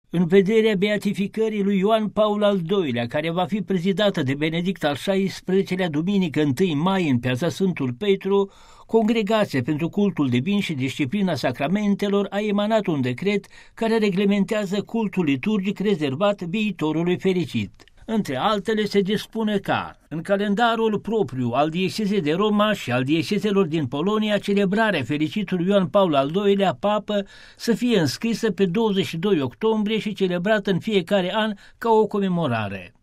În vederea beatificării lui Ioan Paul al II-lea, care va fi prezidată de Benedict al XVI-lea duminică 1 mai în Piața Sfântul Petru, Congregația pentru Cultul Divin și Disciplina Sacramentelor a emanat un decret care reglementează cultul liturgic rezervat viitorului fericit. Între altele se dispune ca, în calendarul propriu al diecezei de Roma și al diecezelor din Polonia, celebrarea fericitului Ioan Paul al II-lea papă să fie înscrisă pe 22 octombrie și celebrată în fiecare an ca o comemorare.